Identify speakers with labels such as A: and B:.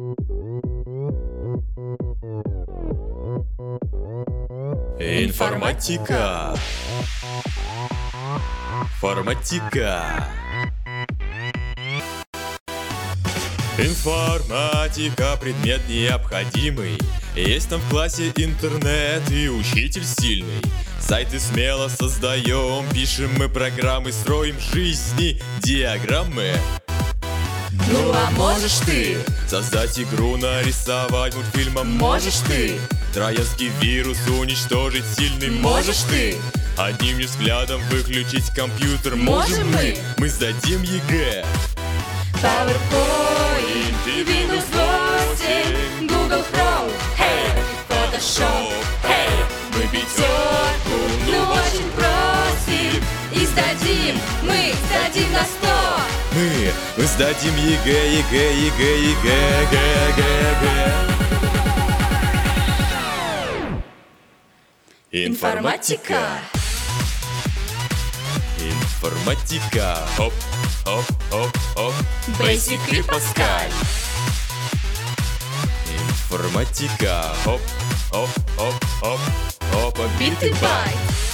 A: Информатика. Форматика. Информатика — предмет необходимый. Есть там в классе интернет и учитель сильный. Сайты смело создаем, пишем мы программы, строим жизни диаграммы.
B: Ну а можешь ты
A: создать игру, нарисовать мультфильмом?
B: Можешь ты
A: троянский вирус уничтожить сильный?
B: Можешь ты
A: одним лишь взглядом выключить компьютер?
B: Можем мы.
A: Мы сдадим ЕГЭ.
B: PowerPoint, Windows 8, Google Chrome, hey, Photoshop, hey,
A: Мы
B: пятерку, ну очень просим. И сдадим, мы сдадим на 100.
A: Мы сдадим ЕГЭ, ЕГЭ, ЕГЭ, ЕГЭ, ЕГЭ.
B: Информатика.
A: Информатика. Хоп, хоп, хоп, хоп.
B: Basic и Pascal.
A: Информатика. Хоп, хоп, хоп, хоп. Хоп,
B: Бит и байт.